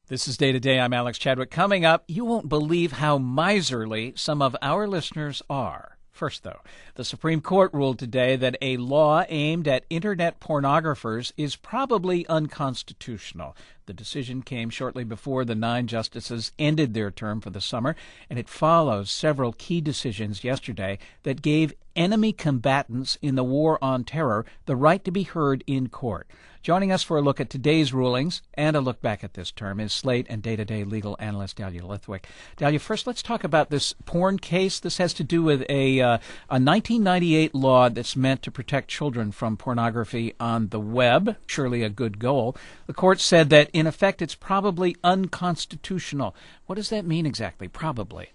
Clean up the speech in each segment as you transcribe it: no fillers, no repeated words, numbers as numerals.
This is Day to Day. I'm Alex Chadwick. Coming up, you won't believe how miserly some of our listeners are. First, though, the Supreme Court ruled today that a law aimed at Internet pornographers is probably unconstitutional. The decision came shortly before the 9 justices ended their term for the summer, and it follows several key decisions yesterday that gave enemy combatants in the war on terror the right to be heard in court. Joining us for a look at today's rulings and a look back at this term is Slate and Day-to-Day legal analyst Dahlia Lithwick. Dahlia, first let's talk about this porn case. This has to do with a 1998 law that's meant to protect children from pornography on the web. Surely a good goal. The court said that, in effect, it's probably unconstitutional. What does that mean exactly, probably?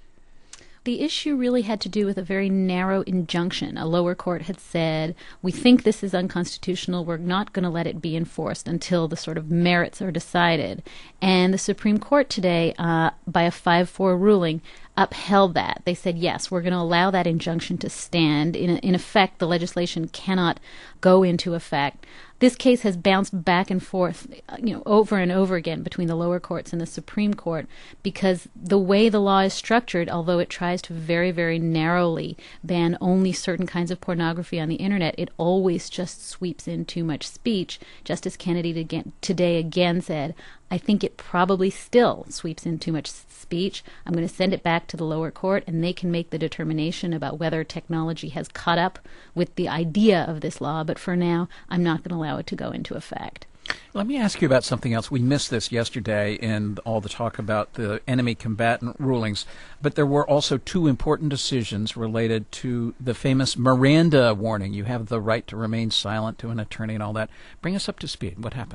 The issue really had to do with a very narrow injunction. A lower court had said, we think this is unconstitutional. We're not going to let it be enforced until the sort of merits are decided. And the Supreme Court today, by a 5-4 ruling, upheld that. They said, yes, we're going to allow that injunction to stand. In effect, the legislation cannot go into effect. This case has bounced back and forth, over and over again between the lower courts and the Supreme Court, because the way the law is structured, although it tries to very, very narrowly ban only certain kinds of pornography on the Internet, it always just sweeps in too much speech. Justice Kennedy today again said, I think it probably still sweeps in too much speech. I'm going to send it back to the lower court, and they can make the determination about whether technology has caught up with the idea of this law. But for now, I'm not going to allow it to go into effect. Let me ask you about something else. We missed this yesterday in all the talk about the enemy combatant rulings, but there were also 2 important decisions related to the famous Miranda warning. You have the right to remain silent to an attorney and all that. Bring us up to speed. What happened?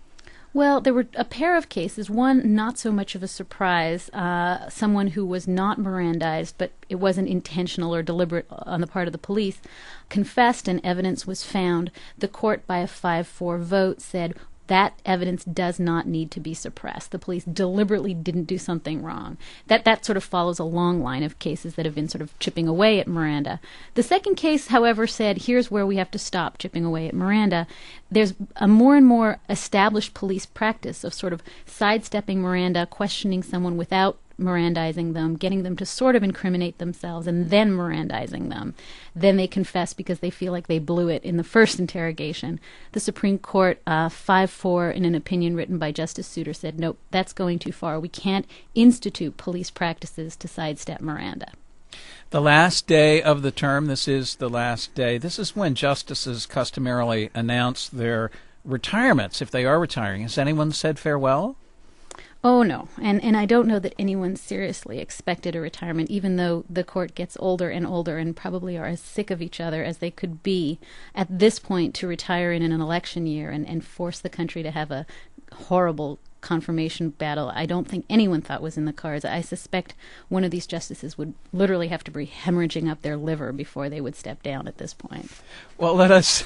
Well, there were a pair of cases, one not so much of a surprise, someone who was not Mirandized, but it wasn't intentional or deliberate on the part of the police, confessed and evidence was found. The court, by a 5-4 vote, said that evidence does not need to be suppressed. The police deliberately didn't do something wrong. That sort of follows a long line of cases that have been sort of chipping away at Miranda. The second case, however, said, here's where we have to stop chipping away at Miranda. There's a more and more established police practice of sort of sidestepping Miranda, questioning someone without Mirandizing them, getting them to sort of incriminate themselves, and then Mirandizing them. Then they confess because they feel like they blew it in the first interrogation. The Supreme Court, 5-4, in an opinion written by Justice Souter, said, nope, that's going too far. We can't institute police practices to sidestep Miranda. The last day of the term, this is the last day. This is when justices customarily announce their retirements, if they are retiring. Has anyone said farewell? Oh, no. And I don't know that anyone seriously expected a retirement, even though the court gets older and older and probably are as sick of each other as they could be at this point to retire in an election year and force the country to have a horrible confirmation battle. I don't think anyone thought was in the cards. I suspect one of these justices would literally have to be hemorrhaging up their liver before they would step down at this point. Well, let us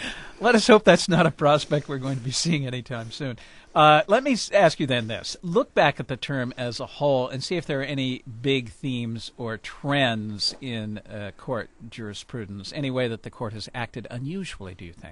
hope that's not a prospect we're going to be seeing anytime soon. Let me ask you then this. Look back at the term as a whole and see if there are any big themes or trends in court jurisprudence, any way that the court has acted unusually, do you think?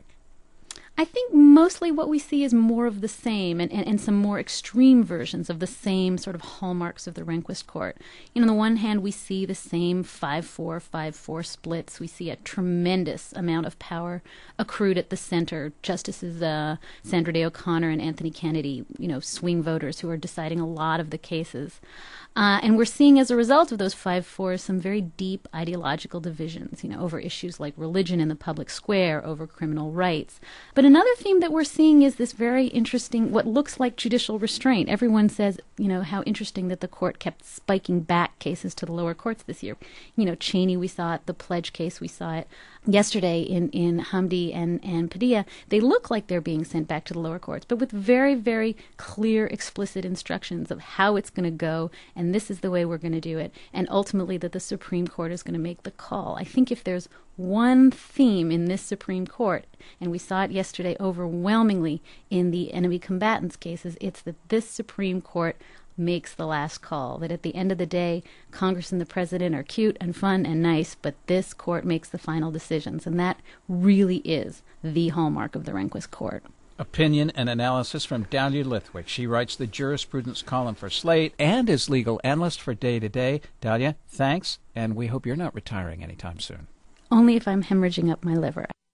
I think mostly what we see is more of the same and some more extreme versions of the same sort of hallmarks of the Rehnquist court. On the one hand, we see the same 5-4, 5-4 splits. We see a tremendous amount of power accrued at the center. Justices Sandra Day O'Connor and Anthony Kennedy, swing voters who are deciding a lot of the cases. And we're seeing, as a result of those 5-4s, some very deep ideological divisions, over issues like religion in the public square, over criminal rights. But another theme that we're seeing is this very interesting, what looks like judicial restraint. Everyone says, how interesting that the court kept spiking back cases to the lower courts this year. Cheney, we saw it, the Pledge case, we saw it yesterday in Hamdi and Padilla. They look like they're being sent back to the lower courts, but with very, very clear, explicit instructions of how it's going to go, and this is the way we're going to do it, and ultimately that the Supreme Court is going to make the call. I think if there's one theme in this Supreme Court, and we saw it yesterday overwhelmingly in the enemy combatants cases, it's that this Supreme Court makes the last call, that at the end of the day, Congress and the president are cute and fun and nice, but this court makes the final decisions, and that really is the hallmark of the Rehnquist court. Opinion and analysis from Dahlia Lithwick. She writes the jurisprudence column for Slate and is legal analyst for Day to Day. Dahlia, thanks, and we hope you're not retiring anytime soon. Only if I'm hemorrhaging up my liver.